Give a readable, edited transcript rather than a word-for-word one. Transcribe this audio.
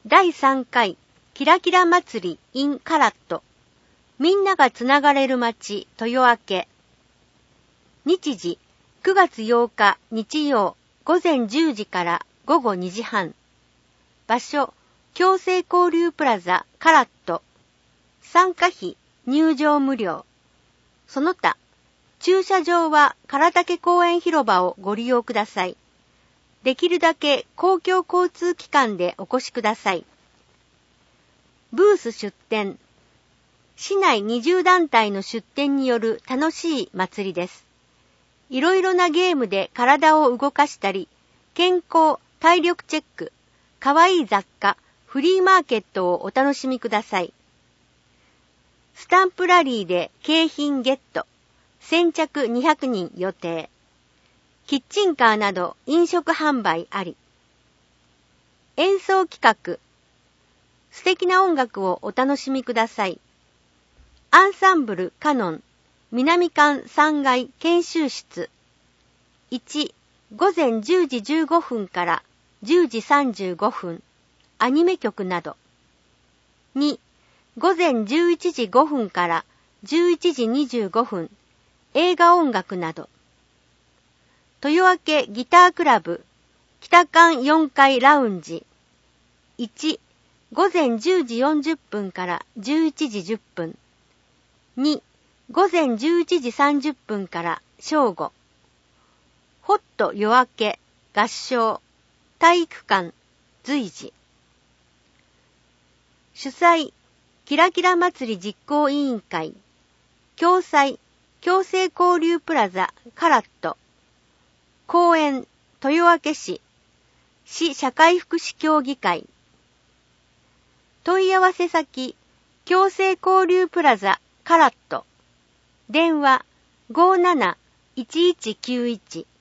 第3回キラキラ祭り in カラット。みんながつながれる街豊明。日時9月8日日曜午前10時から午後2時半。場所共生交流プラザカラット。参加費入場無料。その他駐車場は唐竹公園広場をご利用ください。できるだけ公共交通機関でお越しください。ブース出店。市内20団体の出店による楽しい祭りです。いろいろなゲームで体を動かしたり、健康、体力チェック、かわいい雑貨、フリーマーケットをお楽しみください。スタンプラリーで景品ゲット。先着200人予定。キッチンカーなど飲食販売あり。演奏企画。素敵な音楽をお楽しみください。アンサンブルカノン南館3階研修室。1、午前10時15分から10時35分。アニメ曲など。2、午前11時5分から11時25分。映画音楽など。豊明ギタークラブ北館4階ラウンジ。1、午前10時40分から11時10分。2、午前11時30分から正午。ホット夜明け合唱体育館随時。主催キラキラ祭り実行委員会。共催共生交流プラザカラット。公園豊明市市社会福祉協議会。問い合わせ先共生交流プラザカラット。電話57-1191